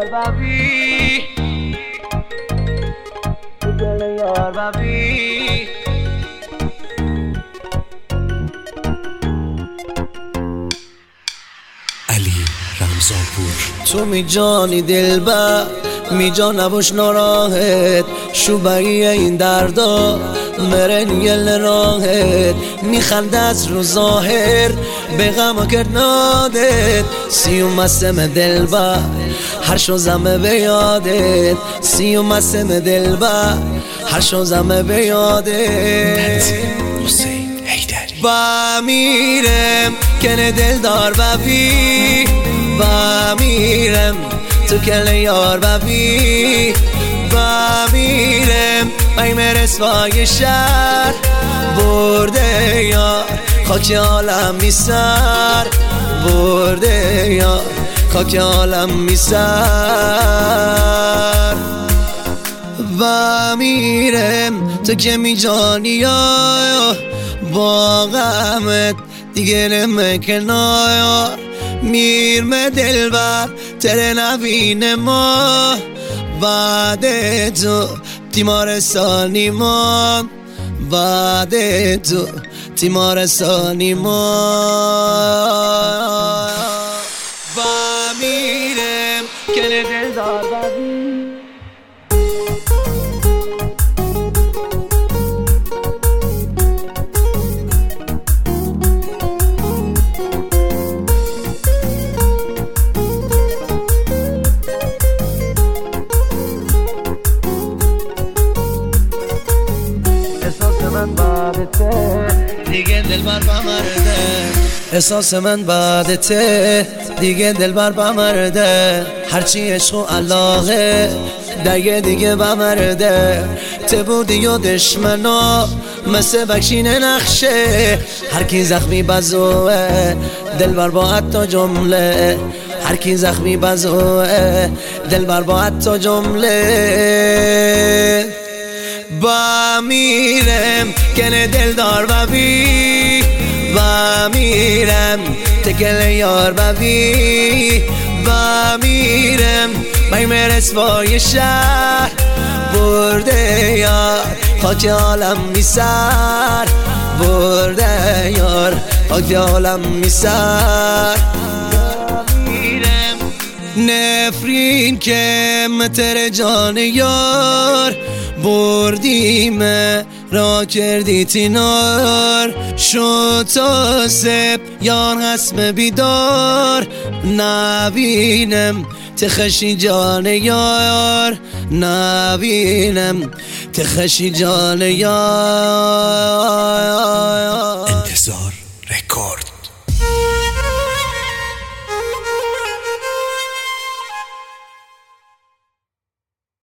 یار ببی تو دل یار ببی علی رمزانپور. تو می جانی دلبر می جا نباش ناراحت شوبایی این دردا مرن یل راحت میخنده از رو ظاهر به غم کرد نادت سیوم مسم دلبر هر شوزمه به یادت سیوم مسم دلبر هر شوزمه به یادت حسین حیدری. با میرم کنه دل دار ببی با میرم تو کل یار ببی با میرم بیم رسوای شهر برده یار خاک عالم میسر برده یار خاک عالم میسر و میرم تو که می جانی یا با غمت دیگه نمکنای میرم دلبر تره نبین ما بعد تو تیمارستانی ما بعد تو تیمارستانی ما و میرم کنه دل دار ببی دیگه دلبر بمرده احساس من بعدته دیگه دلبر بمرده هرچی عشق و علاقه دیگه بمرده تبودی و دشمنا مثل بکشین نقشه هر کی زخمی بزوه دلبر با حتی جمله هر کی زخمی بزوه دلبر با حتی جمله با میرم کنه دل دار ببی با میرم تکل یار ببی با میرم بیم رسوای شهر برده یار خاک عالم میسر برده یار خاک عالم میسر نفرین که متر جان یار بردیم را کردی تینار شد تا سب یار حسم بیدار نبینم تخشی جان یار نبینم تخشی جان یار